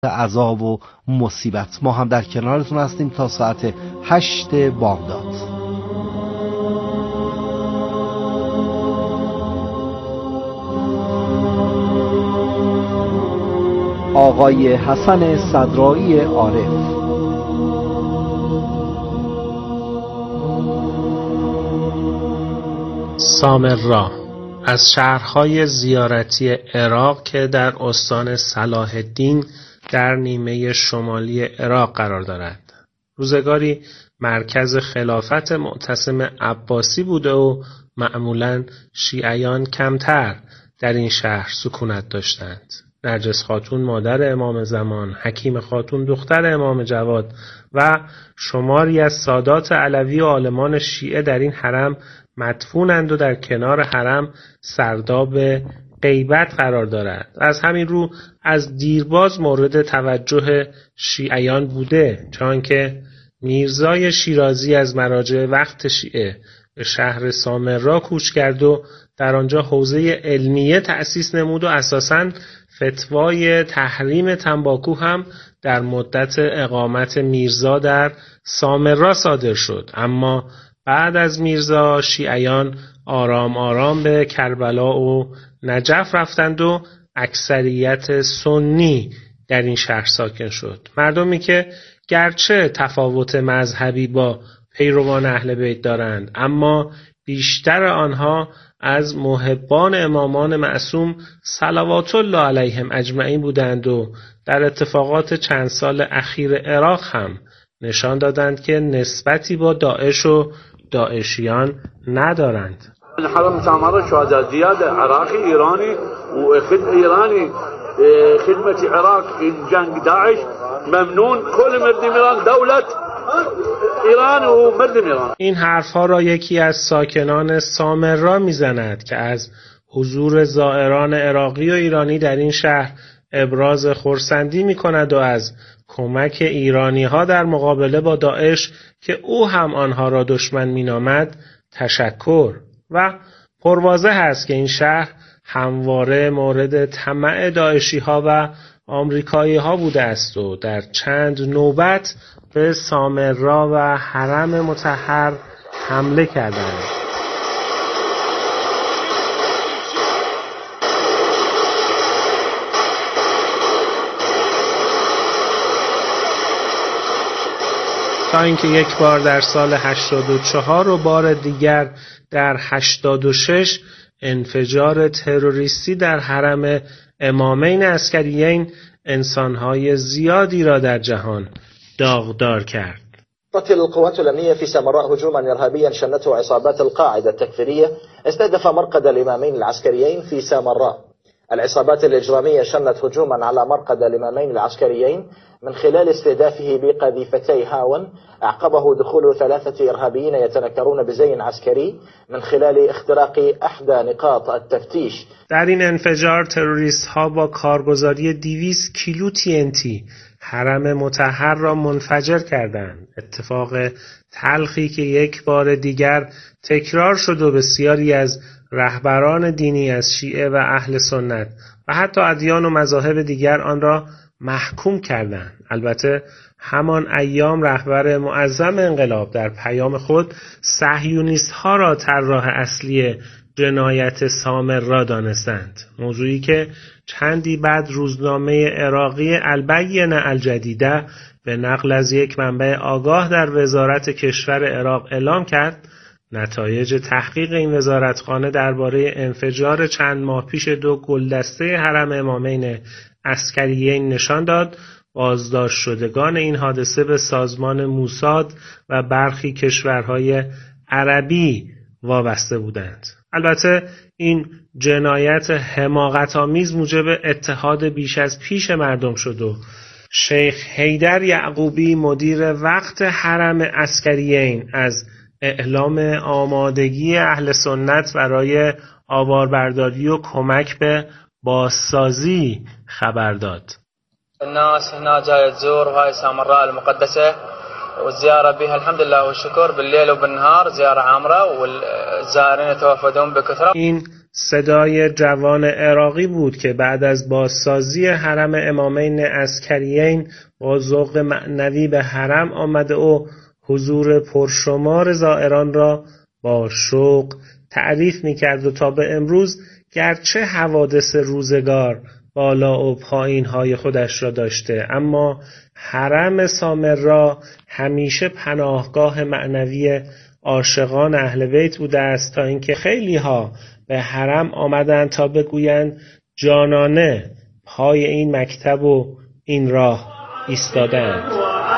عذاب و مصیبت. ما هم در کنارتون هستیم تا ساعت 8 بامداد. آقای حسن صدرایی عارف. سامرا از شهرهای زیارتی عراق که در استان صلاح الدین در نیمه شمالی عراق قرار دارد. روزگاری مرکز خلافت معتصم عباسی بوده و معمولاً شیعیان کمتر در این شهر سکونت داشتند. نرجس خاتون مادر امام زمان، حکیم خاتون دختر امام جواد و شماری از سادات علوی و عالمان شیعه در این حرم مدفونند و در کنار حرم سرداب غیبت قرار دارد. از همین رو از دیرباز مورد توجه شیعیان بوده، چنانکه میرزای شیرازی از مراجع وقت شیعه به شهر سامرا کوچ کرد و در آنجا حوزه علمیه تأسیس نمود و اساساً فتوای تحریم تنباکو هم در مدت اقامت میرزا در سامرا صادر شد. اما بعد از میرزا شیعیان آرام آرام به کربلا و نجف رفتند و اکثریت سنی در این شهر ساکن شد. مردمی که گرچه تفاوت مذهبی با پیروان اهل بیت دارند، اما بیشتر آنها از محبان امامان معصوم صلوات الله علیهم اجمعین بودند و در اتفاقات چند سال اخیر عراق هم نشان دادند که نسبتی با داعش و داعشیان ندارند. حرم سامرا شهداء زيادة عراقي إيراني إيراني خدمة العراق في جنگ داعش ممنون كل مردم إيران دولة ایران و مردم ایران. این حرفها را یکی از ساکنان سامرا میزند که از حضور زائران عراقی و ایرانی در این شهر ابراز خرسندی میکند و از کمک ایرانی ها در مقابله با داعش که او هم آنها را دشمن مینامد تشکر. و پرواضح است که این شهر همواره مورد طمع داعشی ها و آمریکایی ها بوده است و در چند نوبت به سامرا و حرم مطهر حمله کردند. تا اینکه یک بار در سال 84 و بار دیگر در 86 انفجار تروریستی در حرم امامین عسکریین انسانهای زیادی را در جهان داغدار کرد. قتل القوات الأمنية في سامراء هجوما إرهابيا شنته عصابات القاعدة التكفيرية استهدف مرقد الإمامين العسكريين في سامراء. العصابات الإجرامية شنت هجوما على مرقد الإمامين العسكريين من خلال استهدافه بقذيفتي هاون، أعقبه دخول 3 إرهابيين يتنكرون بزي عسكري من خلال اختراق احدى نقاط التفتيش. در این انفجار تروریست ها با کارگزاری 200 کیلو TNT حرم مطهر را منفجر کردند. اتفاق تلخی که یک بار دیگر تکرار شد و بسیاری از رهبران دینی از شیعه و اهل سنت و حتی ادیان و مذاهب دیگر آن را محکوم کردند. البته همان ایام رهبر معظم انقلاب در پیام خود صهیونیست ها را طراح اصلی جنایت سامرا دانستند، موضوعی که چندی بعد روزنامه عراقی البینه الجدیده به نقل از یک منبع آگاه در وزارت کشور عراق اعلام کرد نتایج تحقیق این وزارتخانه درباره انفجار چند ماه پیش 2 گلدسته حرم امامین عسکریین نشان داد بازداشت شدگان این حادثه به سازمان موساد و برخی کشورهای عربی وابسته بودند. البته این جنایت حماقت‌آمیز موجب اتحاد بیش از پیش مردم شد و شیخ حیدر یعقوبی مدیر وقت حرم عسکریین از اعلام آمادگی اهل سنت برای آواربرداری و کمک به بازسازی خبر داد. الناس هنا جاية تزور هاي سامراء المقدسة والزيارة بها الحمد لله والشكر بالليل وبالنهار زيارة عامرة والزائرين يتوافدون بكثرة. این صدای جوان عراقی بود که بعد از بازسازی حرم امامین عسکریین با ذوق معنوی به حرم آمده و حضور پرشمار زائران را با شوق تعریف می‌کرد و تا به امروز گرچه حوادث روزگار بالا و پایین‌های خودش را داشته، اما حرم سامرا همیشه پناهگاه معنوی عاشقان اهل بیت بوده است، تا اینکه خیلی‌ها به حرم آمدند تا بگویند جانانه پای این مکتب و این راه ایستادند.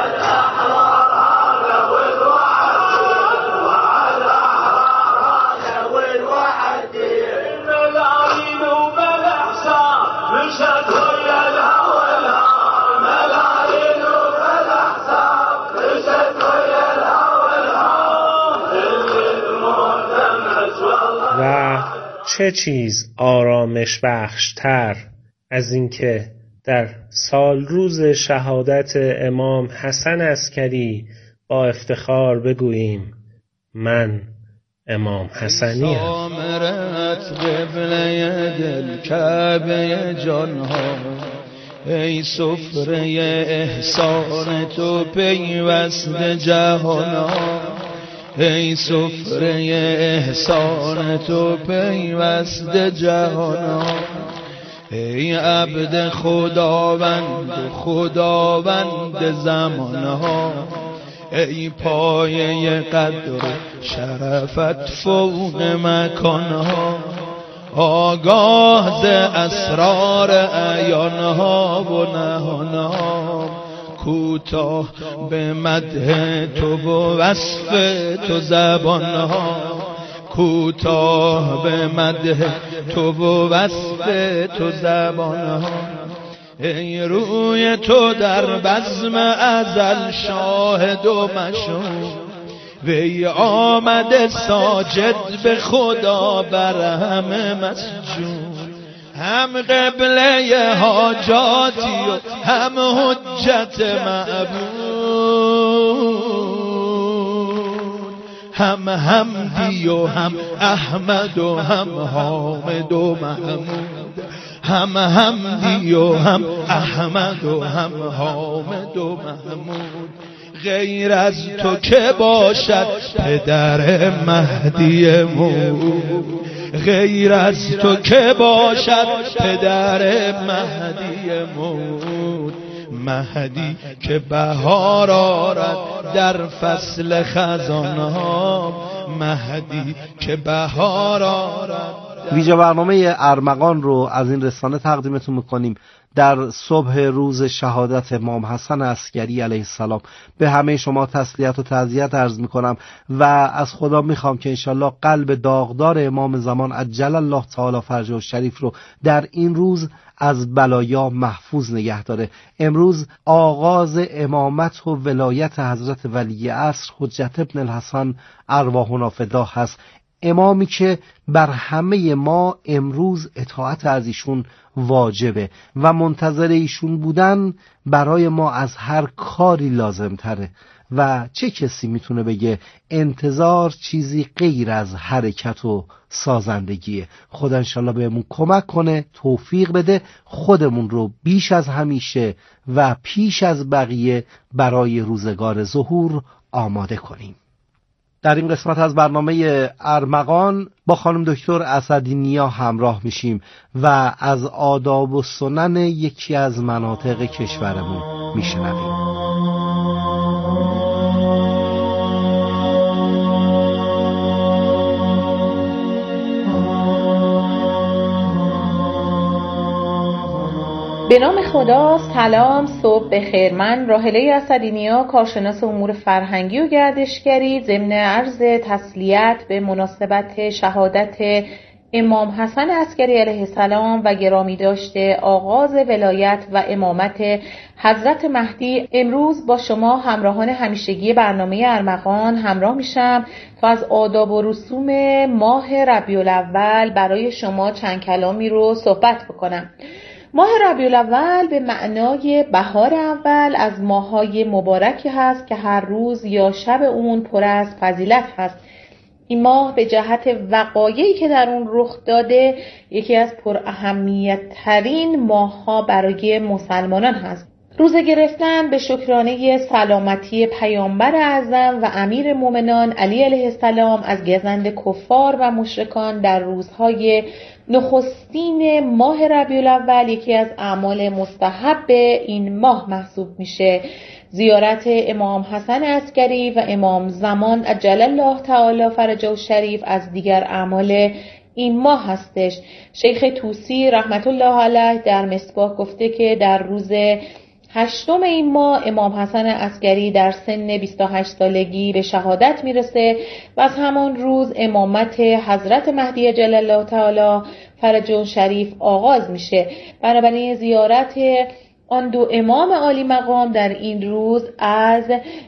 و چه چیز آرامش بخشتر از اینکه در سال روز شهادت امام حسن عسکری با افتخار بگوییم من امام حسنی ام. سامرت قبله دل کعبه جانها، ای سفره احسان تو پیوسته جهانها، ای سفره احسان تو پیوسته جهانها، ای عبد خداوند زمانها، ای پایه قدر شرفت فوق مکانها، آگاه ز اسرار عیانها و نهانها، کوتاه به مدح تو و وصف تو زبانها، کوتاه به مدح تو و وصف تو زبانها، ای روی تو در بزم ازل شاهد و مشهود، وی آمده ساجد به خدا بر همه مسجود، هم قبله حاجاتی و هم حجت معبود، هم حمدی و هم احمد و هم حامد و محمود، هم حمدی و هم احمد و هم حامد و محمود، غیر از تو که باشد پدر مهدی مود، غیر از تو که باشد پدر مهدی مود، مهدی که بهار آرد در فصل خزانها، مهدی که بهار آرد. ویژه برنامه ارمغان رو از این رسانه تقدیمتون میکنیم در صبح روز شهادت امام حسن عسکری علیه السلام. به همه شما تسلیت و تعزیت عرض میکنم و از خدا میخوام که انشالله قلب داغدار امام زمان عجل الله تعالی فرجه الشریف رو در این روز از بلایا محفوظ نگه داره. امروز آغاز امامت و ولایت حضرت ولی عصر حجت ابن الحسن ارواحنا فدا هست، امامی که بر همه ما امروز اطاعت از ایشون واجبه و منتظر ایشون بودن برای ما از هر کاری لازم تره و چه کسی میتونه بگه انتظار چیزی غیر از حرکت و سازندگیه. خدا انشالله بهمون کمک کنه، توفیق بده، خودمون رو بیش از همیشه و پیش از بقیه برای روزگار ظهور آماده کنیم. در این قسمت از برنامه ارمغان با خانم دکتر اسدی‌نیا همراه میشیم و از آداب و سنن یکی از مناطق کشورمون میشنویم. به نام خدا، سلام، صبح بخیر. من راحله اسدی‌نیا، کارشناس امور فرهنگی و گردشگری، ضمن عرض تسلیت به مناسبت شهادت امام حسن عسکری علیه السلام و گرامی داشته آغاز ولایت و امامت حضرت مهدی، امروز با شما همراهان همیشگی برنامه ارمغان همراه میشم تا از آداب و رسوم ماه ربیع الاول برای شما چند کلامی رو صحبت بکنم. ماه ربیع الاول به معنای بهار اول از ماه‌های مبارکی هست که هر روز یا شب اون پر از فضیلت هست این ماه به جهت وقایعی که در اون رخ داده یکی از پر اهمیت ترین ماه‌ها برای مسلمانان هست. روزه گرفتن به شکرانه سلامتی پیامبر اعظم و امیر مومنان علی علیه السلام از گزند کفار و مشرکان در روزهای نخستین ماه ربیع الاول یکی از اعمال مستحب این ماه محسوب میشه. زیارت امام حسن عسکری و امام زمان عجل الله تعالی فرجه الشریف از دیگر اعمال این ماه هستش. شیخ طوسی رحمت الله علیه در مصباح گفته که در روز 8 این ماه امام حسن عسکری در سن 28 سالگی به شهادت میرسه و از همان روز امامت حضرت مهدی عجل الله تعالی فرجه الشریف آغاز میشه. بنابراین زیارت آن دو امام عالی مقام در این روز از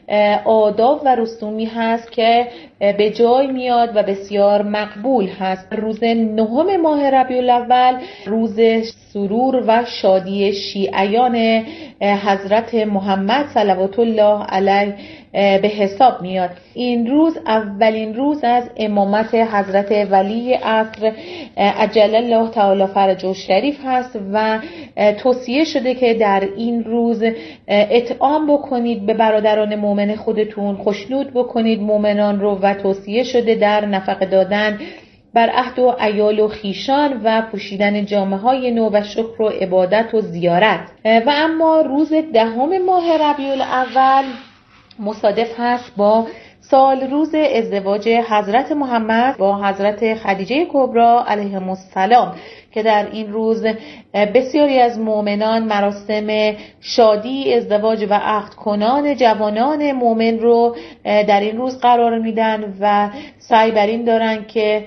آداب و رسومی هست که به جای میاد و بسیار مقبول هست. روز 9 ماه ربیع الاول روز سرور و شادی شیعیان حضرت محمد صلوات الله علیه به حساب میاد. این روز اولین روز از امامت حضرت ولی عصر عجل الله تعالی فرجه الشریف هست و توصیه شده که در این روز اطعام بکنید به برادران مؤمن خودتون، خوشنود بکنید مؤمنان رو و توصیه شده در نفقه دادن بر عهد و عیال و خیشان و پوشیدن جامه‌های نو و شکر و عبادت و زیارت. و اما روز 10 ماه ربیع الاول مصادف هست با سال روز ازدواج حضرت محمد با حضرت خدیجه کبری علیهم السلام که در این روز بسیاری از مؤمنان مراسم شادی، ازدواج و عقد کنان جوانان مؤمن رو در این روز قرار میدن و سعی بر این دارن که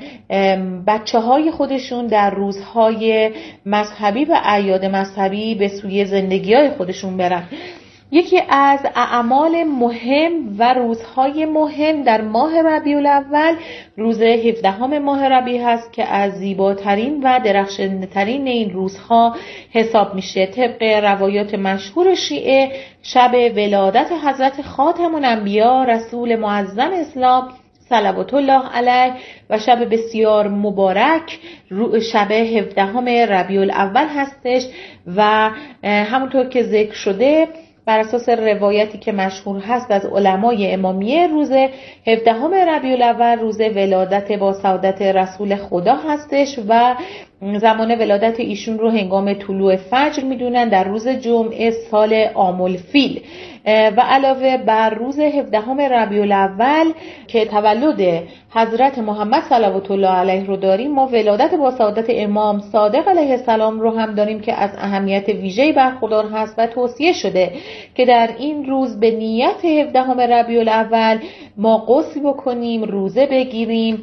بچه‌های خودشون در روزهای مذهبی و اعیاد مذهبی به سوی زندگی‌های خودشون برن. یکی از اعمال مهم و روزهای مهم در ماه ربیع الاول روز 17 ماه ربیع هست که از زیباترین و درخشنده‌ترین این روزها حساب میشه. طبق روایات مشهور شیعه شب ولادت حضرت خاتم الانبیا رسول معظم اسلام صلوات الله علیه و شب بسیار مبارک شب 17 ربیع الاول هستش و همونطور که ذکر شده بر اساس روایتی که مشهور هست از علمای امامیه روز 17 ربیع الاول روز ولادت با سعادت رسول خدا هستش و زمان ولادت ایشون رو هنگام طلوع فجر میدونن در روز جمعه سال عام الفیل. و علاوه بر روز 17 ربیع الاول که تولد حضرت محمد صلوات الله علیه رو داریم، ما ولادت با سعادت امام صادق علیه السلام رو هم داریم که از اهمیت ویژه‌ای برخوردار هست و توصیه شده که در این روز به نیت 17 ربیع الاول ما غسل بکنیم، روزه بگیریم،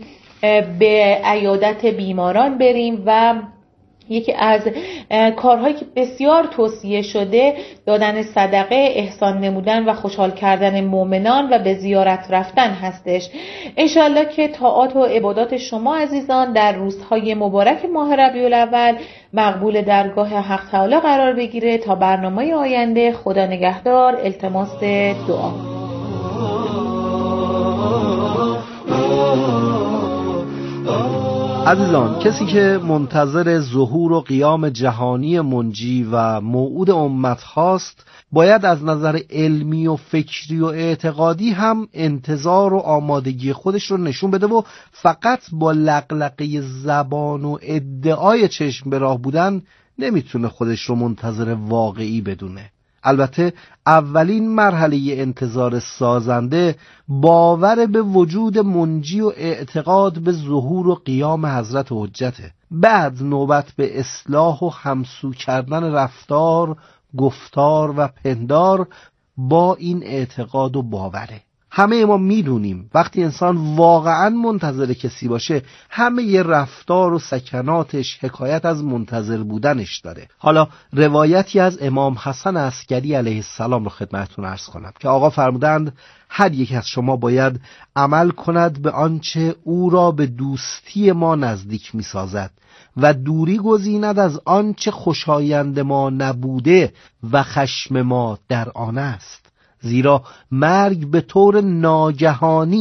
به عیادت بیماران بریم و یکی از کارهایی که بسیار توصیه شده دادن صدقه، احسان نمودن و خوشحال کردن مؤمنان و به زیارت رفتن هستش. انشالله که طاعات و عبادات شما عزیزان در روزهای مبارک ماه ربیع الاول مقبول درگاه حق تعالی قرار بگیره. تا برنامه آینده، خدا نگهدار. التماس دعا. عزیزان، کسی که منتظر ظهور و قیام جهانی منجی و موعود امت هاست باید از نظر علمی و فکری و اعتقادی هم انتظار و آمادگی خودش رو نشون بده و فقط با لقلقه زبان و ادعای چشم به راه بودن نمیتونه خودش رو منتظر واقعی بدونه. البته اولین مرحله انتظار سازنده باور به وجود منجی و اعتقاد به ظهور و قیام حضرت حجته. بعد نوبت به اصلاح و همسو کردن رفتار، گفتار و پندار با این اعتقاد و باوره. همه ما میدونیم وقتی انسان واقعا منتظر کسی باشه همه ی رفتار و سکناتش حکایت از منتظر بودنش داره. حالا روایتی از امام حسن عسکری علیه السلام رو خدمتتون عرض کنم که آقا فرمودند هر یک از شما باید عمل کند به آنچه او را به دوستی ما نزدیک می‌سازد و دوری گزیند از آنچه خوشایند ما نبوده و خشم ما در آن است. زیرا مرگ به طور ناگهانی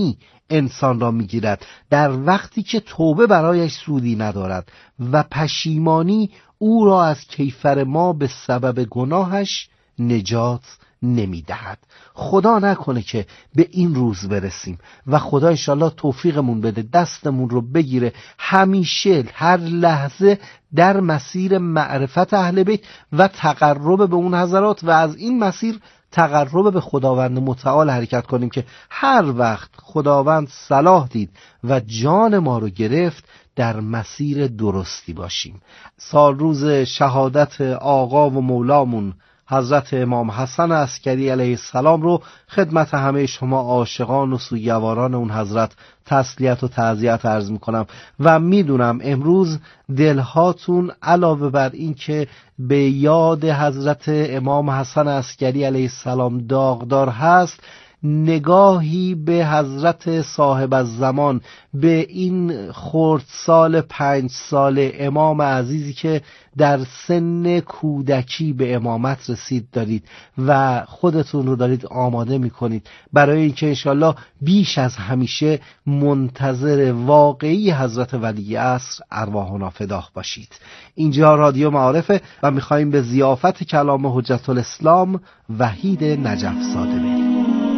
انسان را میگیرد در وقتی که توبه برایش سودی ندارد و پشیمانی او را از کیفر ما به سبب گناهش نجات نمیدهد. خدا نکنه که به این روز برسیم و خدا انشالله توفیقمون بده، دستمون رو بگیره همیشه هر لحظه در مسیر معرفت اهل بیت و تقرب به اون حضرات و از این مسیر تقرب به خداوند متعال حرکت کنیم که هر وقت خداوند صلاح دید و جان ما رو گرفت در مسیر درستی باشیم. سال روز شهادت آقا و مولامون حضرت امام حسن عسکری علیه السلام رو خدمت همه شما عاشقان و سوگواران اون حضرت تسلیت و تعزیت عرض میکنم و میدونم امروز دلهاتون علاوه بر این که به یاد حضرت امام حسن عسکری علیه السلام داغدار هست، نگاهی به حضرت صاحب الزمان، به این خردسال 5 سال امام عزیزی که در سن کودکی به امامت رسید دارید و خودتون رو دارید آماده میکنید برای اینکه انشالله بیش از همیشه منتظر واقعی حضرت ولی عصر ارواحنا فداه باشید. اینجا رادیو معارفه و میخواییم به ضیافت کلام حجت الاسلام وحید نجف زاده بریم.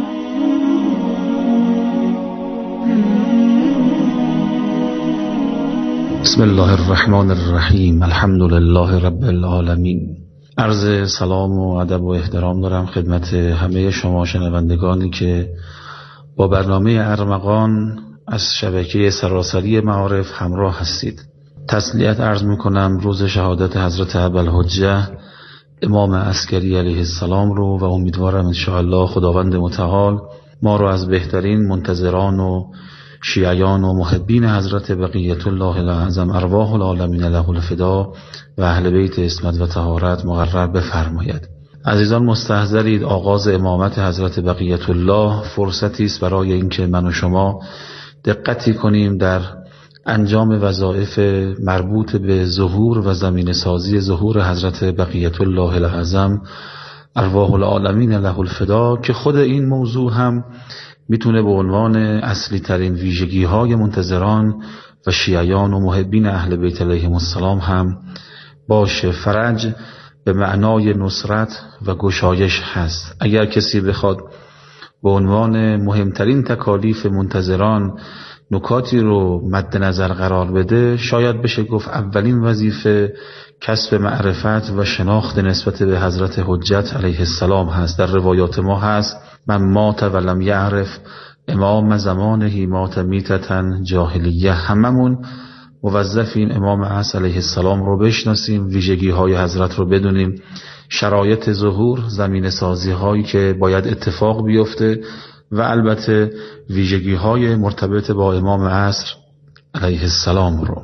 بسم الله الرحمن الرحیم. الحمد لله رب العالمین. عرض سلام و ادب و احترام دارم خدمت همه شما شنوندگانی که با برنامه ارمغان از شبکه سراسری معارف همراه هستید. تسلیت عرض میکنم روز شهادت حضرت ابوالحجه امام عسکری علیه السلام رو و امیدوارم انشاءالله خداوند متعال ما رو از بهترین منتظران و شیعیان و محبین حضرت بقیت الله الاعظم ارواح العالمین له الفدا و اهل بیت عصمت و طهارت مقرر بفرماید. عزیزان مستحضرید، آغاز امامت حضرت بقیت الله فرصتی است برای اینکه من و شما دقتی کنیم در انجام وظایف مربوط به ظهور و زمینه سازی ظهور حضرت بقیت الله الاعظم ارواح العالمین له الفدا که خود این موضوع هم میتونه به عنوان اصلی ترین ویژگی های منتظران و شیعیان و محبین اهل بیت علیهم السلام هم باشه. فرج به معنای نصرت و گشایش هست. اگر کسی بخواد به عنوان مهمترین تکالیف منتظران نکاتی رو مد نظر قرار بده، شاید بشه گفت اولین وظیفه کسب معرفت و شناخت نسبت به حضرت حجت علیه السلام هست. در روایات ما هست من مات ولم یعرف امام زمانه مات میتتن جاهلیه. هممون موظفیم امام عصر علیه السلام رو بشناسیم، ویژگی های حضرت رو بدونیم، شرایط ظهور، زمین سازی هایی که باید اتفاق بیفته و البته ویژگی های مرتبط با امام عصر علیه السلام رو.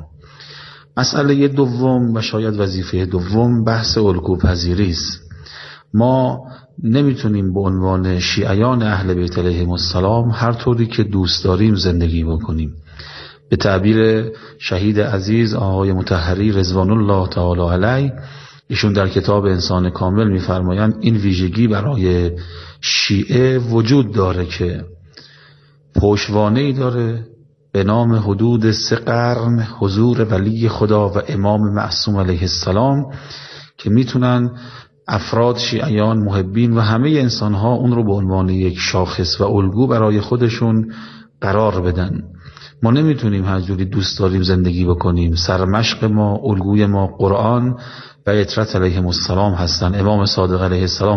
مسئله دوم و شاید وظیفه دوم بحث الگو پذیری است. ما نمیتونیم به عنوان شیعیان اهل بیت علیهم السلام هر طوری که دوست داریم زندگی بکنیم. به تعبیر شهید عزیز آقای مطهری رضوان الله تعالی علیه، ایشون در کتاب انسان کامل میفرمایند این ویژگی برای شیعه وجود داره که پشتوانه‌ای داره به نام حدود 3 قرن حضور ولی خدا و امام معصوم علیه السلام که میتونن افراد شیعیان محبین و همه انسانها اون رو به عنوان یک شاخص و الگو برای خودشون قرار بدن. ما نمیتونیم هر جوری دوست داریم زندگی بکنیم. سرمشق ما، الگوی ما قرآن و اطرت علیهم السلام هستن. امام صادق علیه السلام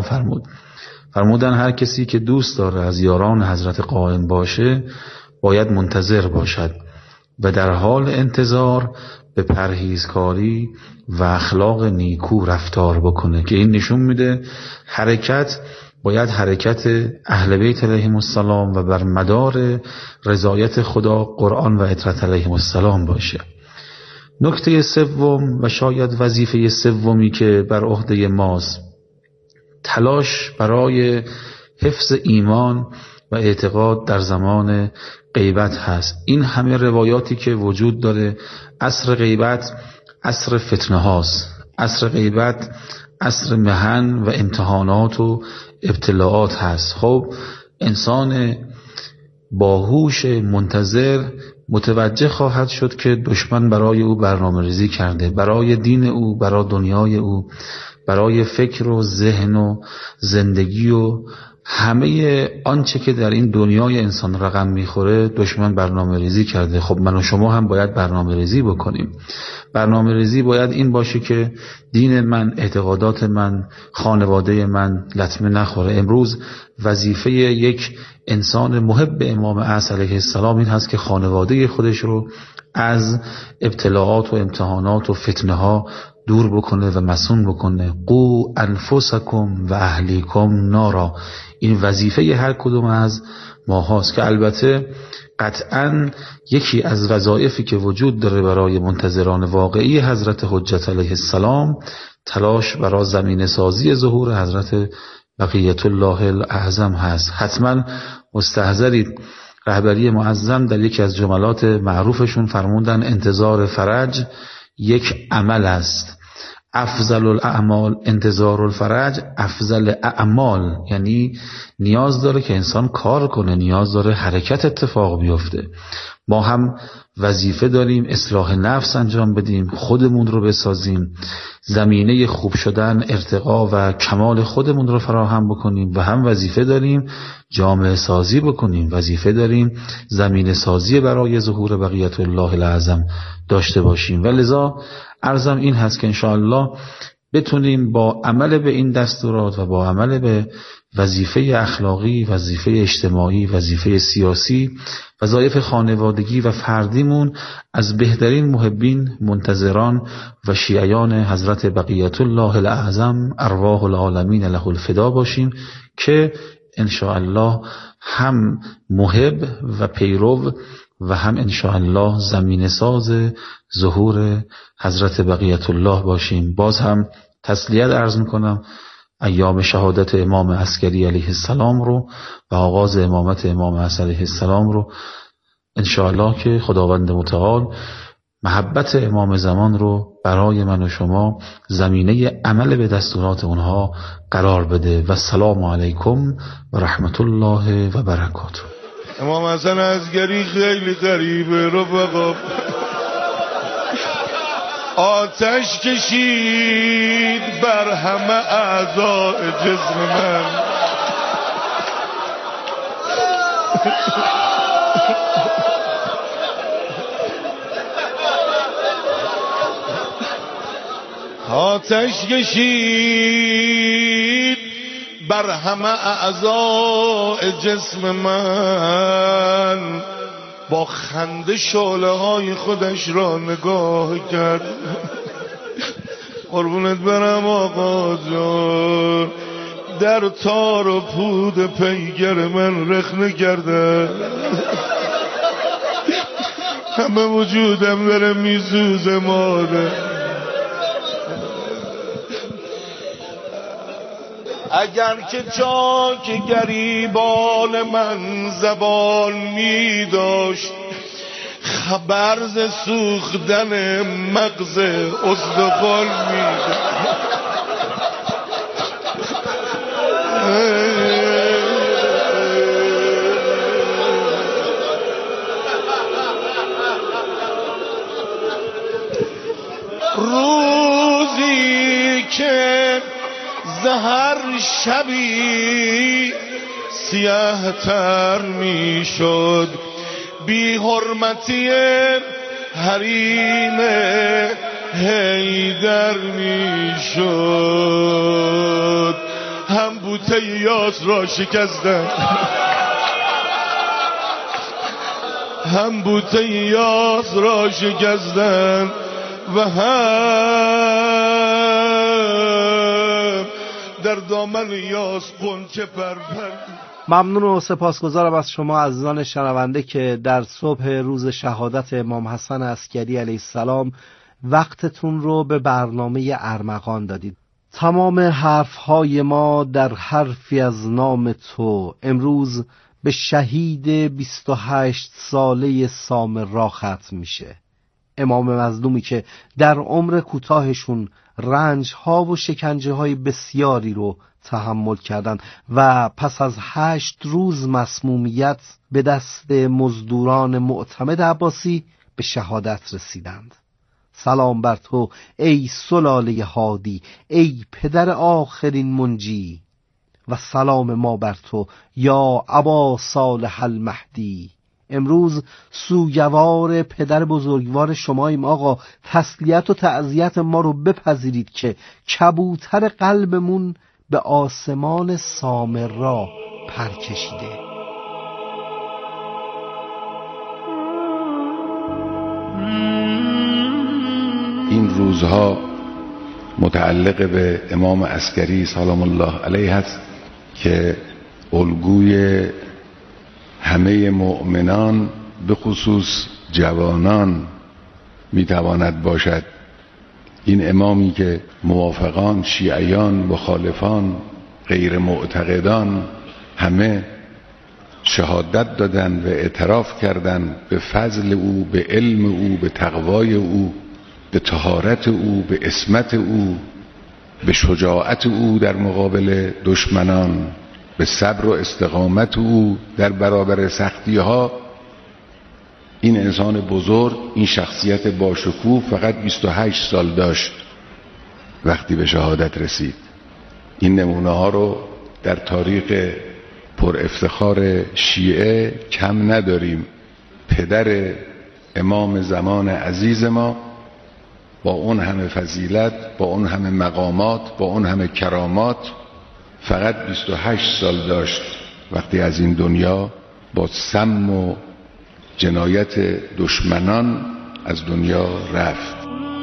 فرمودن هر کسی که دوست داره از یاران حضرت قائم باشه باید منتظر باشد و در حال انتظار به پرهیزکاری و اخلاق نیکو رفتار بکنه که این نشون میده حرکت باید حرکت اهل بیت علیهم السلام و بر مدار رضایت خدا قرآن و اطرت علیهم السلام باشه. نکته سوم و شاید وظیفه سومی که بر عهده ماست تلاش برای حفظ ایمان و اعتقاد در زمان غیبت هست. این همه روایاتی که وجود داره، عصر غیبت عصر فتنه هاست، عصر غیبت عصر محن و امتحانات و ابتلاعات هست. خب انسان باهوش منتظر متوجه خواهد شد که دشمن برای او برنامه‌ریزی کرده، برای دین او، برای دنیای او، برای فکر و ذهن و زندگی و همه آنچه که در این دنیای انسان رقم میخوره دشمن برنامه ریزی کرده. خب من و شما هم باید برنامه ریزی بکنیم. برنامه ریزی باید این باشه که دین من، اعتقادات من، خانواده من لطمه نخوره. امروز وظیفه یک انسان محب امام اعصی علیه السلام این هست که خانواده خودش رو از ابتلاعات و امتحانات و فتنه ها دور بکنه و مسون بکنه. قو انفسکم و اهلیکم نارا. این وظیفه هر کدوم از ما هاست که البته قطعاً یکی از وظایفی که وجود داره برای منتظران واقعی حضرت حجت علیه السلام تلاش برای زمینه سازی ظهور حضرت بقیت الله الاعظم هست. حتما مستحضرید رهبری معظم در یکی از جملات معروفشون فرمودن انتظار فرج یک عمل است. افضل الاعمال انتظار الفرج افضل اعمال، یعنی نیاز داره که انسان کار کنه، نیاز داره حرکت اتفاق بیفته. ما هم وظیفه داریم اصلاح نفس انجام بدیم، خودمون رو بسازیم، زمینه خوب شدن، ارتقا و کمال خودمون رو فراهم بکنیم و هم وظیفه داریم جامعه سازی بکنیم، وظیفه داریم زمینه سازی برای ظهور بقیت الله الاعظم داشته باشیم. و لذا عرضم این هست که انشاءالله بتونیم با عمل به این دستورات و با عمل به وظیفه اخلاقی، وظیفه اجتماعی، وظیفه سیاسی، وظایف خانوادگی و فردیمون از بهترین محبین، منتظران و شیعیان حضرت بقیت الله الاعظم ارواح العالمین له الفدا باشیم که انشاءالله هم محب و پیرو و هم انشاءالله زمین ساز ظهور حضرت بقیت الله باشیم. باز هم تسلیت عرض میکنم ایام شهادت امام عسکری علیه السلام رو و آغاز امامت امام عسکری علیه السلام رو انشاءالله که خداوند متعال محبت امام زمان رو برای من و شما زمینه عمل به دستورات اونها قرار بده. و السلام علیکم و رحمت الله و برکاته. امام حسن عسکری خیلی غریبه رفقا، آتش کشید بر همه اعضای جسم من، آتش کشید بر همه اعضای جسم من، با خنده شعله های خودش را نگاه کرد. قربونت برم آقا جان، در تار و پود پیگر من رخنه کرده، همه وجودم داره میسوزه ماده. اگر که چاک گریبان من زبان می داشت، خبر ز سوختن مغز استخوان می داشت. روزی که زهر شبی سیاه تر می شد، بی حرمتی حریم حیدر می شد. هم بوته یاس را شکستن، هم بوته یاس را شکستن و هم در دامن یاس قنچه پرپر. ممنون و سپاسگزارم از شما عزیزان شنونده که در صبح روز شهادت امام حسن عسکری علیه السلام وقتتون رو به برنامه ارمغان دادید. تمام حرفهای ما در حرفی از نام تو امروز به شهید 28 ساله سامرا ختم میشه. امام مظلومی که در عمر کوتاهشون رنج‌ها و شکنجه‌های بسیاری رو تحمل کردند و پس از 8 روز مسمومیت به دست مزدوران معتمد عباسی به شهادت رسیدند. سلام بر تو ای سلاله هادی، ای پدر آخرین منجی، و سلام ما بر تو یا ابا صالح المهدی. امروز سوگوار پدر بزرگوار شماییم آقا. تسلیت و تعزیت ما رو بپذیرید که کبوتر قلبمون به آسمان سامرا پر کشیده. این روزها متعلق به امام عسکری سلام الله علیه است که الگوی همه مؤمنان به خصوص جوانان میتواند باشد. این امامی که موافقان، شیعیان، مخالفان، غیر معتقدان همه شهادت دادن و اعتراف کردند به فضل او، به علم او، به تقوای او، به طهارت او، به عصمت او، به شجاعت او در مقابل دشمنان، به صبر و استقامت او در برابر سختی ها. این انسان بزرگ، این شخصیت باشکوه فقط 28 سال داشت وقتی به شهادت رسید. این نمونه ها رو در تاریخ پر افتخار شیعه کم نداریم. پدر امام زمان عزیز ما با اون همه فضیلت، با اون همه مقامات، با اون همه کرامات فقط 28 سال داشت وقتی از این دنیا با سم و جنایت دشمنان از دنیا رفت.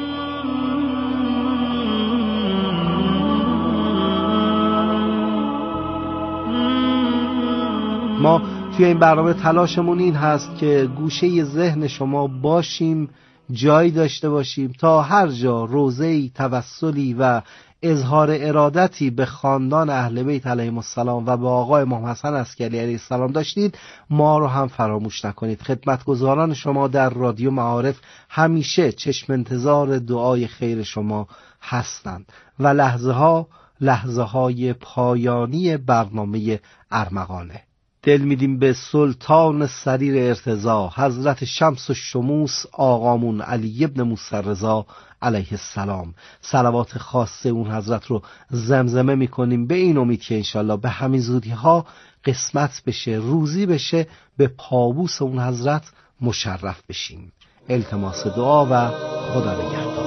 ما توی این برنامه تلاشمون این هست که گوشه ذهن شما باشیم، جایی داشته باشیم تا هر جا روضه‌ای، توسلی و اظهار ارادتی به خاندان اهل بیت علیهم السلام و به آقای امام حسن عسکری علیه السلام داشتید، ما رو هم فراموش نکنید. خدمتگزاران شما در رادیو معارف همیشه چشم انتظار دعای خیر شما هستند و لحظه های پایانی برنامه ارمغانه. دل میدیم به سلطان سریر ارتضا حضرت شمس الشموس آقامون علی ابن موسی رضا علیه السلام. صلوات خاصه اون حضرت رو زمزمه میکنیم به این امید که انشالله به همین زودی ها قسمت بشه، روزی بشه به پابوس اون حضرت مشرف بشیم. التماس دعا و خدا نگهدار.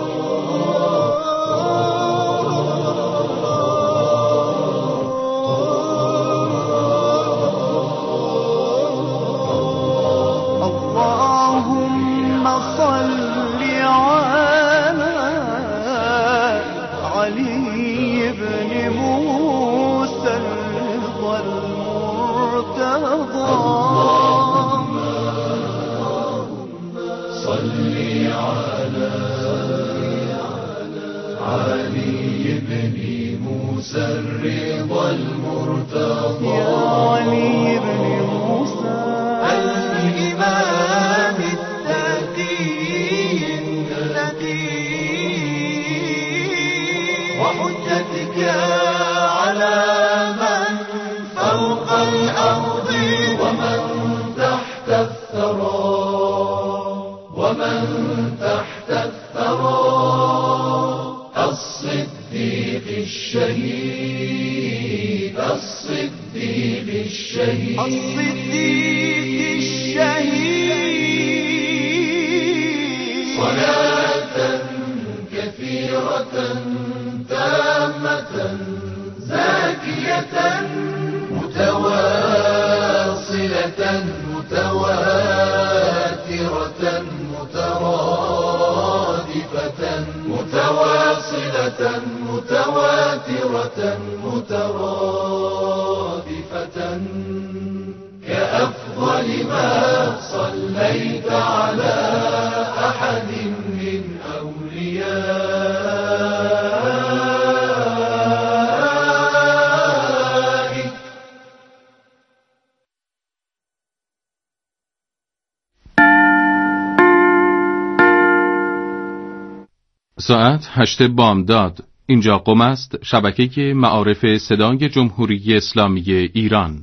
ساعت 8 بامداد. اینجا قم است، شبکه معارف صدای جمهوری اسلامی ایران.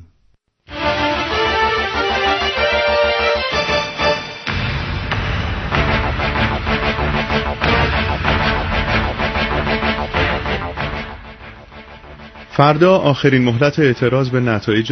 فردا آخرین مهلت اعتراض به نتایج